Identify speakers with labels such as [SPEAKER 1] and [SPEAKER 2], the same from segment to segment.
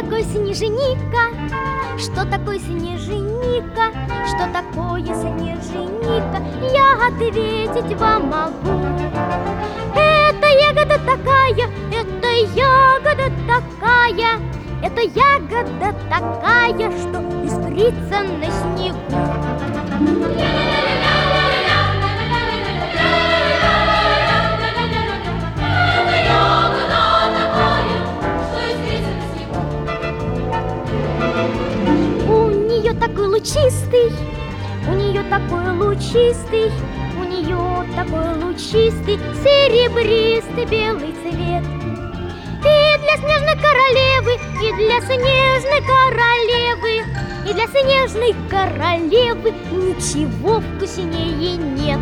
[SPEAKER 1] такое снежиника? Что такое снежиника? Что такое снежиника? Я ответить вам могу. Это ягода такая, это ягода такая, это ягода такая, что искрится на снегу. У нее такой лучистый, у нее такой лучистый, у нее такой лучистый, серебристый белый цвет. И для снежной королевы, и для снежной королевы, и для снежной королевы ничего вкуснее нет.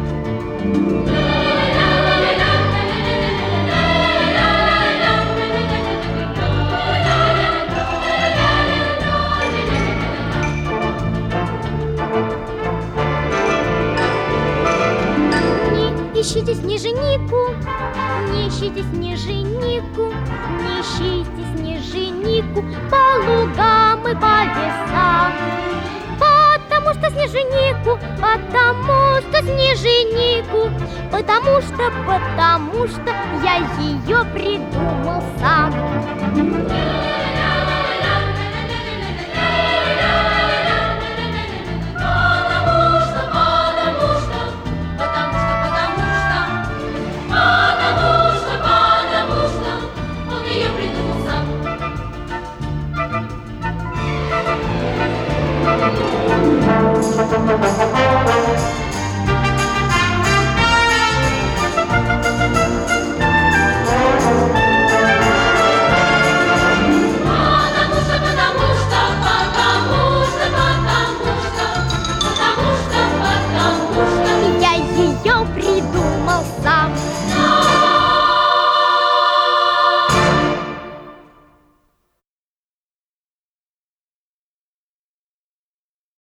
[SPEAKER 1] Не ищите снеженику, не ищите снеженику, не ищите снеженику по лугам и по лесам. Потому что снеженику, потому что снеженику, потому что я ее придумал сам.